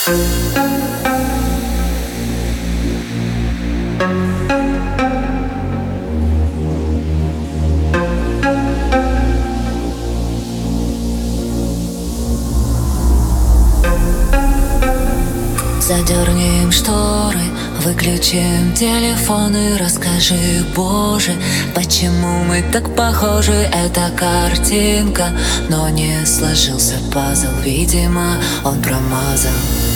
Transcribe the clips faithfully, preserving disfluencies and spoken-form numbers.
Задернем шторы, выключим телефоны, расскажи, Боже, почему мы так похожи? Эта картинка, но не сложился пазл, видимо, он промазал.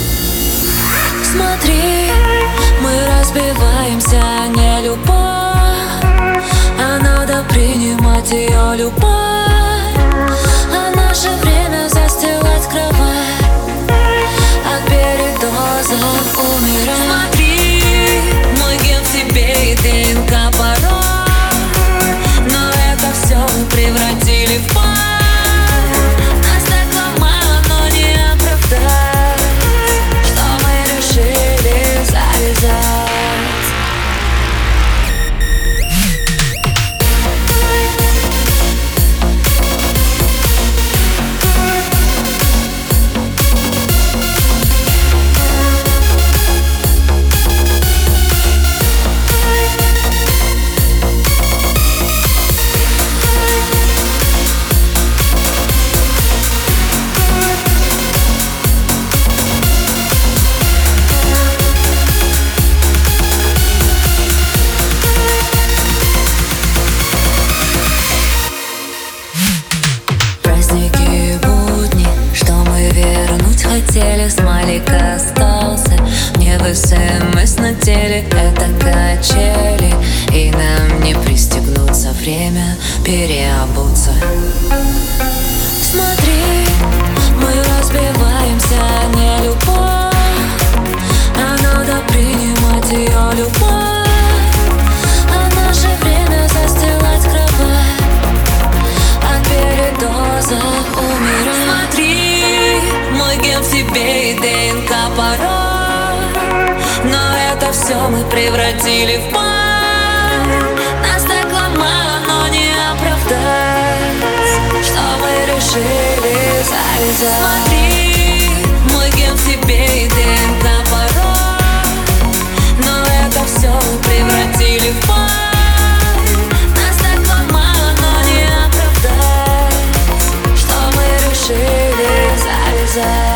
Смотри, мы разбиваемся, не любовь, а надо принимать ее любовь, а наше время застилать кровать, от передозов умирать. Смотри, мой ген в тебе и ДНК порой, но это все мы превратили в пар. Нас так ломало, но не оправдать, что мы решили завязать. Хотели, смайлик остался, мне в СМС на теле. Это качели, и нам не пристегнуться, время переобуться. Смотри, мы разбиваемся, не любовь, а надо принимать ее любовь, а наше время застилать кровать, от передозов умирать. Смотри, мой ген в тебе и ДНК порой, но это все мы превратили в пар. Нас так ломало, но не оправдать, что мы решили завязать. Смотри, мой ген в тебе и ДНК порой, но это все мы превратили в пар. Нас так ломало, но не оправдать, что мы решили завязать.